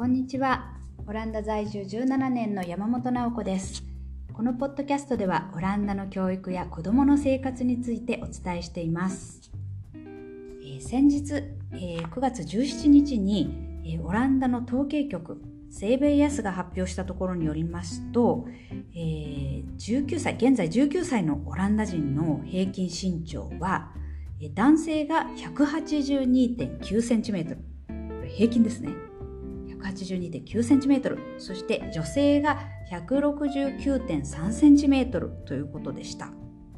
んにちは。オランダ在住17年の山本直子です。このポッドキャストではオランダの教育や子どもの生活についてお伝えしています。先日、9月17日に、オランダの統計局セーベイヤスが発表したところによりますと、現在19歳のオランダ人の平均身長は男性が 182.9 センチメートル、これ平均ですね。182.9 センチメートル、そして女性が 169.3 センチメートルということでした。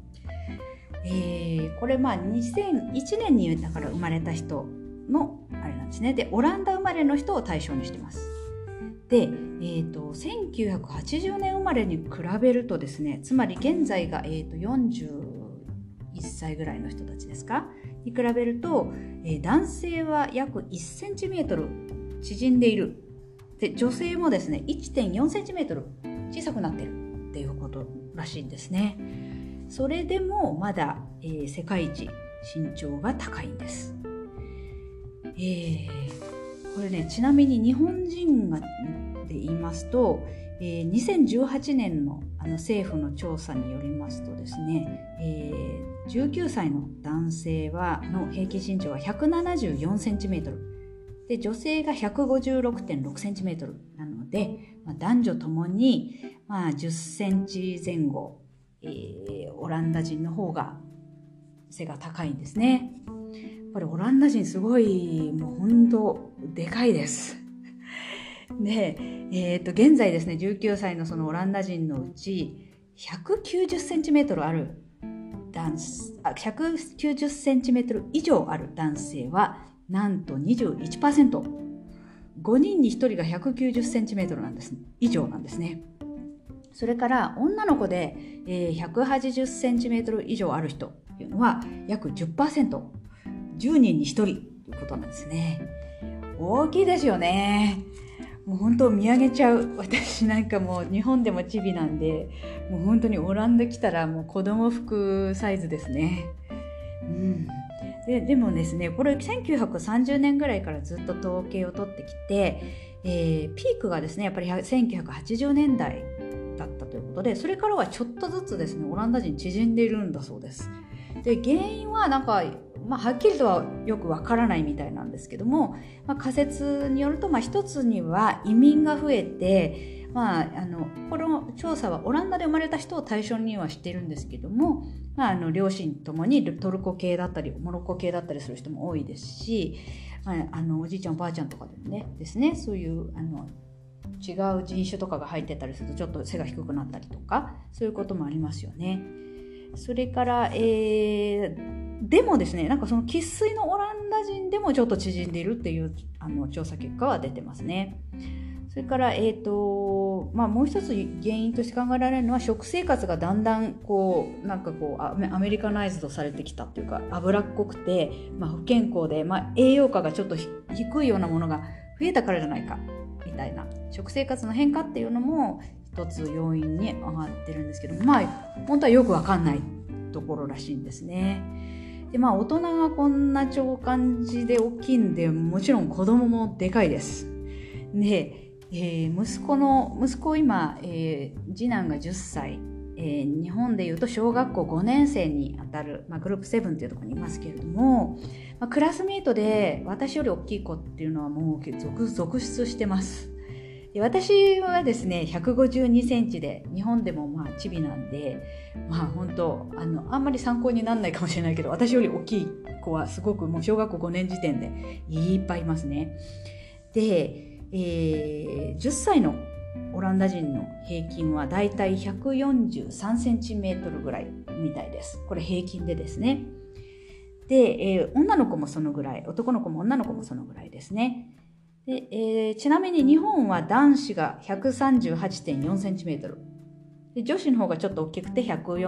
これ2001年にだから生まれた人のあれなんですね。で、オランダ生まれの人を対象にしてます。で、1980年生まれに比べるとですね、つまり現在が、41歳ぐらいの人たちですかに比べると、男性は約1センチメートル縮んでいる。で、女性もですね 1.4 センチメートル小さくなっているっていうことらしいんですね。それでもまだ、世界一身長が高いんです。これね、ちなみに日本人で言いますと、2018年の政府の調査によりますとですね、19歳の男性の平均身長は174センチメートルで、女性が 156.6 センチメートルなので、男女ともに、10センチ前後、オランダ人の方が背が高いんですね。やっぱりオランダ人すごい、もう本当でかいです。で、現在ですね、19歳のそのオランダ人のうち190センチメートル190センチメートル以上ある男性はなんと 21%、 5人に1人が190センチメートル以上なんですね。それから女の子で、180センチメートル以上ある人っていうのは約 10%、 10人に1人ということなんですね。大きいですよね。もう本当見上げちゃう。私なんかもう日本でもチビなんで、もう本当にオランダ来たらもう子供服サイズですね。でもですね、これ1930年ぐらいからずっと統計を取ってきて、ピークがですねやっぱり1980年代だったということで、それからはちょっとずつですねオランダ人縮んでいるんだそうです。で、原因はなんかはっきりとはよくわからないみたいなんですけども、仮説によると、一つには移民が増えて、この調査はオランダで生まれた人を対象にはしているんですけども、両親ともにトルコ系だったりモロッコ系だったりする人も多いですし、おじいちゃんおばあちゃんとかでもねですね、そういう違う人種とかが入ってたりするとちょっと背が低くなったりとか、そういうこともありますよね。それから、でもですね、なんかその生粋のオランダ人でもちょっと縮んでいるっていう調査結果は出てますね。それから、もう一つ原因として考えられるのは、食生活がだんだんアメリカナイズドされてきたっていうか、脂っこくて、不健康で、栄養価がちょっと低いようなものが増えたからじゃないかみたいな食生活の変化っていうのも一つ要因に上がってるんですけど、本当はよくわかんないところらしいんですね。で、大人がこんな感じで大きいんで、もちろん子供もでかいです。で、息子今、次男が10歳、日本でいうと小学校5年生にあたる、グループ7っていうところにいますけれども、クラスメートで私より大きい子っていうのはもう続出してます。で、私はですね152センチで、日本でもチビなんで、本当あんまり参考にならないかもしれないけど、私より大きい子はすごくもう小学校5年時点でいっぱいいますね。で、10歳のオランダ人の平均はだいたい143センチメートルぐらいみたいです。これ平均でですね。で、女の子もそのぐらい、男の子も女の子もそのぐらいですね。で、ちなみに日本は男子が 138.4 センチメートルで、女子の方がちょっと大きくて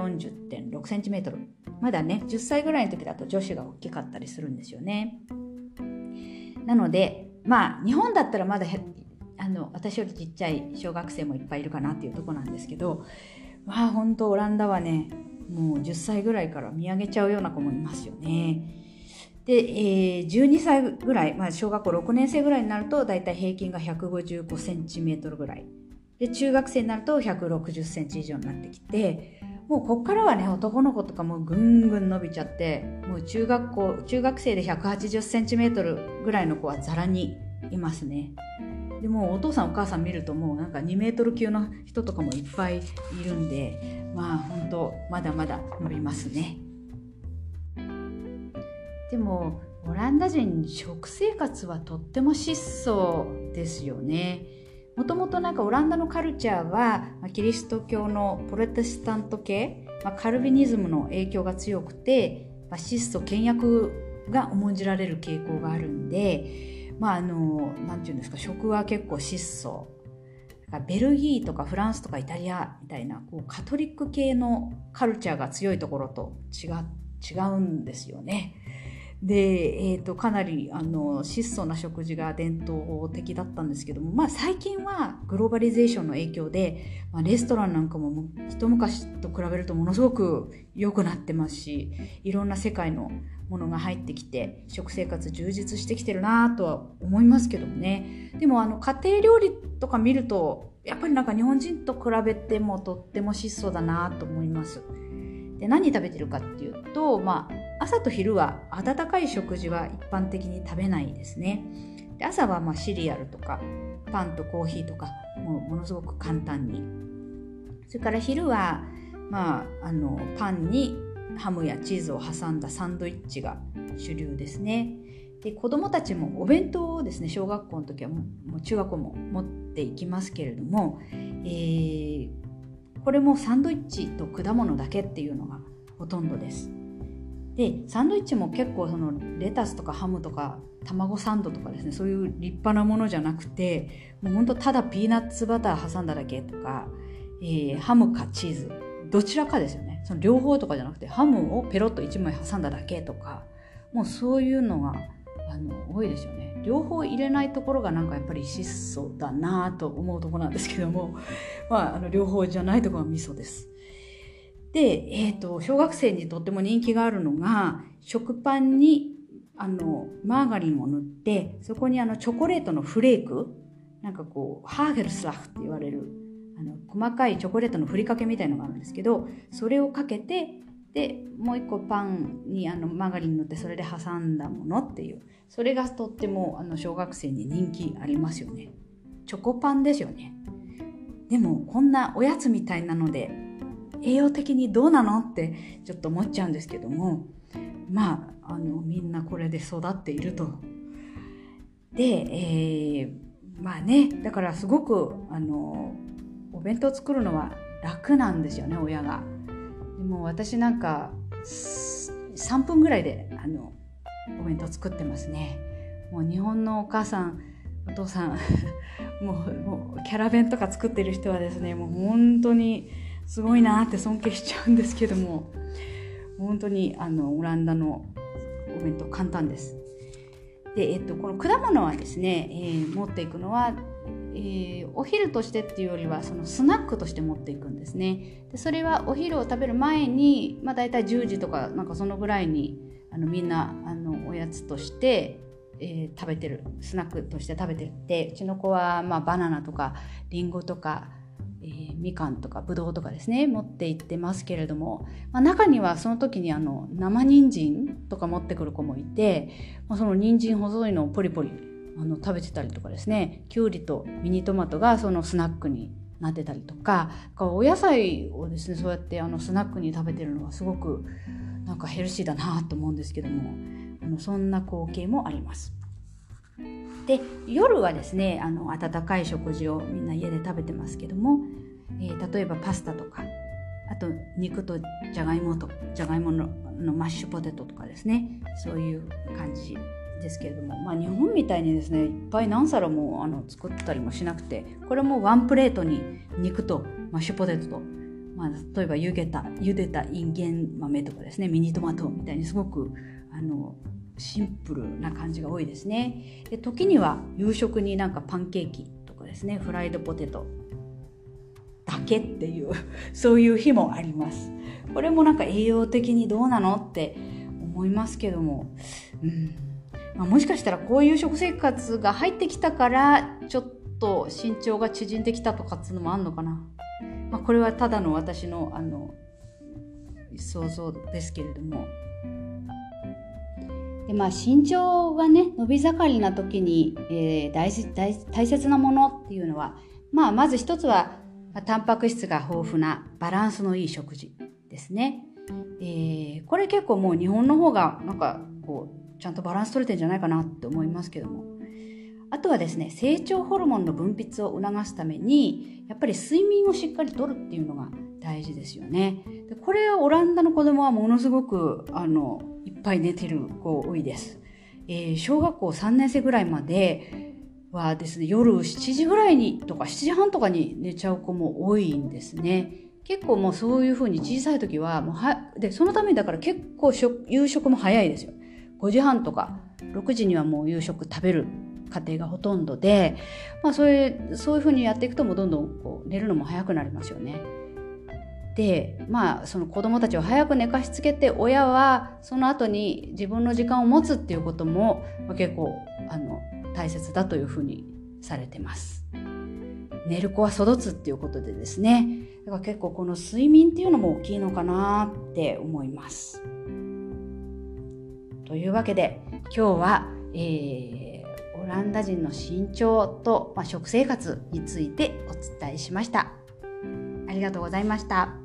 140.6 センチメートル。まだね、10歳ぐらいの時だと女子が大きかったりするんですよね。なので、日本だったらまだ私よりちっちゃい小学生もいっぱいいるかなっていうとこなんですけど、本当オランダはね、もう10歳ぐらいから見上げちゃうような子もいますよね。 で、12歳ぐらい、小学校6年生ぐらいになるとだいたい平均が155センチメートルぐらいで、中学生になると160センチ以上になってきて、もうこっからはね、男の子とかもぐんぐん伸びちゃって、もう中学生で180センチメートルぐらいの子はザラにいますね。でもお父さんお母さん見るともうなんか2メートル級の人とかもいっぱいいるんで、本当まだまだ伸びますね。でもオランダ人食生活はとっても質素ですよね。もともとなんかオランダのカルチャーはキリスト教のプロテスタント系、カルビニズムの影響が強くて、質素倹約が重んじられる傾向があるんで、なんていうんですか、食は結構質素。ベルギーとかフランスとかイタリアみたいなカトリック系のカルチャーが強いところと違うんですよね。で、かなり質素な食事が伝統的だったんですけども、最近はグローバリゼーションの影響で、レストランなんかも一昔と比べるとものすごく良くなってますし、いろんな世界のものが入ってきて食生活充実してきてるなとは思いますけどもね。でも家庭料理とか見るとやっぱりなんか日本人と比べてもとっても質素だなと思います。で、何食べてるかっていうと、朝と昼は温かい食事は一般的に食べないですね。で、朝はシリアルとかパンとコーヒーとかものすごく簡単に。それから昼は、パンにハムやチーズを挟んだサンドイッチが主流ですね。で、子どもたちもお弁当をですね、小学校の時はもう中学校も持っていきますけれども、これもサンドイッチと果物だけっていうのがほとんどです。で、サンドイッチも結構レタスとかハムとか卵サンドとかですね、そういう立派なものじゃなくて、もうほんとただピーナッツバター挟んだだけとか、ハムかチーズどちらかですよね。その両方とかじゃなくてハムをペロッと1枚挟んだだけとか、もうそういうのが多いですよね。両方入れないところがなんかやっぱり質素だなと思うところなんですけども、両方じゃないところはミソです。で、小学生にとっても人気があるのが、食パンにマーガリンを塗って、そこにチョコレートのフレーク、なんかハーゲルスラフって言われる細かいチョコレートのふりかけみたいのがあるんですけど、それをかけて、でもう一個パンにマーガリン塗ってそれで挟んだものっていう、それがとっても小学生に人気ありますよね。チョコパンですよね。でもこんなおやつみたいなので栄養的にどうなのってちょっと思っちゃうんですけども、みんなこれで育っていると。で、だからすごくお弁当作るのは楽なんですよね、親が。でも私なんか3分ぐらいでお弁当作ってますね。もう日本のお母さんお父さんもうキャラ弁とか作ってる人はですね、もう本当にすごいなって尊敬しちゃうんですけども、本当にオランダのお弁当簡単です。で、この果物はですね、持っていくのは、お昼としてっていうよりはそのスナックとして持っていくんですね。で、それはお昼を食べる前に、だいたい10時とかなんかそのぐらいにみんなおやつとして、食べてる、スナックとして食べてるって、うちの子はバナナとかリンゴとか、みかんとかぶどうとかですね持って行ってますけれども、中にはその時に生人参とか持ってくる子もいて、その人参細いのをポリポリ食べてたりとかですね、きゅうりとミニトマトがそのスナックになってたりとか、お野菜をですねそうやってスナックに食べてるのはすごくなんかヘルシーだなと思うんですけども、そんな光景もあります。で、夜はですね温かい食事をみんな家で食べてますけども、例えばパスタとか、あと肉とじゃがいものマッシュポテトとかですね、そういう感じですけれども、日本みたいにですねいっぱい何皿も作ったりもしなくて、これもワンプレートに肉とマッシュポテトと、例えば茹でたインゲン豆とかですね、ミニトマトみたいにすごくシンプルな感じが多いですね。で、時には夕食になんかパンケーキとかですね、フライドポテトだけっていうそういう日もあります。これもなんか栄養的にどうなのって思思いますけども、もしかしたらこういう食生活が入ってきたからちょっと身長が縮んできたとかっていうのもあるのかな。これはただの私の想像ですけれども。で身長がね伸び盛りな時に、大切なものっていうのは、まず一つはタンパク質が豊富なバランスのいい食事ですね。これ結構もう日本の方がなんかこうちゃんとバランス取れてるんじゃないかなって思いますけども、あとはですね、成長ホルモンの分泌を促すためにやっぱり睡眠をしっかりとるっていうのが大事ですよね。でこれはオランダの子供はものすごくいっぱい寝てる子多いです。小学校3年生ぐらいまではですね、夜7時ぐらいにとか7時半とかに寝ちゃう子も多いんですね。結構もうそういう風に小さい時はでそのためにだから結構夕食も早いですよ。5時半とか6時にはもう夕食食べる家庭がほとんどで、そういう風にやっていくともうどんどんこう寝るのも早くなりますよね。でその子どもたちを早く寝かしつけて、親はその後に自分の時間を持つっていうことも、結構大切だというふうにされてます。寝る子は育つっていうことでですね、だから結構この睡眠っていうのも大きいのかなって思います。というわけで今日は、オランダ人の身長と、食生活についてお伝えしました。ありがとうございました。